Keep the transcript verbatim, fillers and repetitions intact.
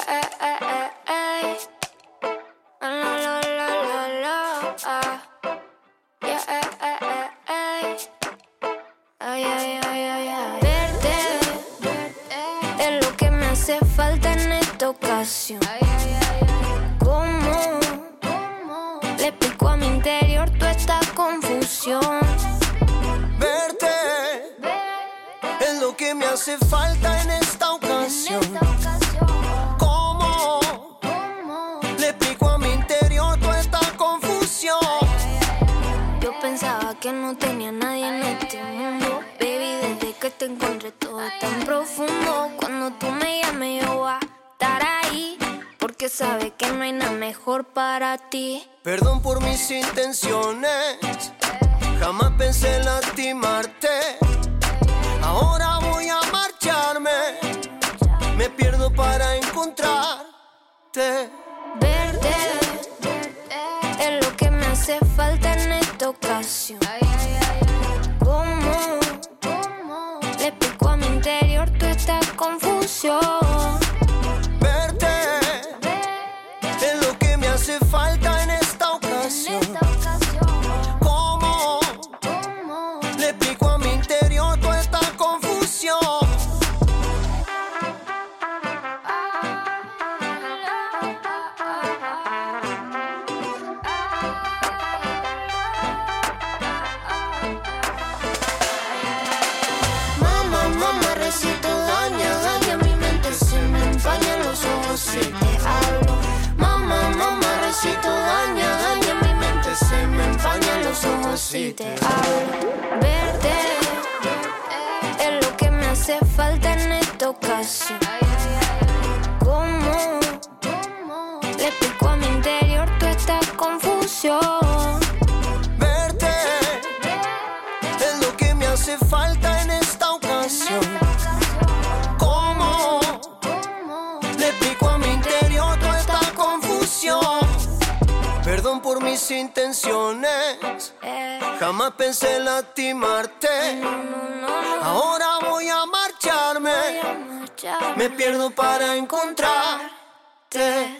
eh, eh, eh, eh. La, la, la, la, la, ah. Yeah, eh, eh, eh, eh. Ay, ay, ay, ay, ay. Verte es lo que me hace falta en esta ocasión. ¿Cómo le explico a mi interior toda esta confusión? Verte es lo que me hace falta en esta ocasión. ¿Cómo le explico a mi interior toda esta confusión? Yo pensaba que no tenía nadie en este mundo, baby, desde que te encontré todo es tan profundo. Cuando tú me llames yo voy a estar ahí, porque sabes que no hay nada mejor para ti. Perdón por mis intenciones, jamás pensé en lastimarte. Ahora voy a marcharme, me pierdo para encontrarte. Verte es lo que me hace falta en esta ocasión. ¿Cómo le explico a mi interior toda esta confusión? Verte es lo que me hace falta en esta ocasión. ¿Cómo le explico a mi interior toda esta confusión? Mamá, mamá, recito daña, daña mi mente, se me empañan los ojos si te hablo. Mamá, mamá, recito daña, daña mi mente, se me empañan los ojos si te hablo. Verte es lo que me hace falta en esta ocasión. ¿Cómo le explico a mi interior toda esta confusión? Verte es lo que me hace falta en esta ocasión. ¿Cómo le explico a mi interior toda esta confusión? Perdón por mis intenciones, jamás pensé en lastimarte. Ahora voy a marcharme, me pierdo para encontrarte.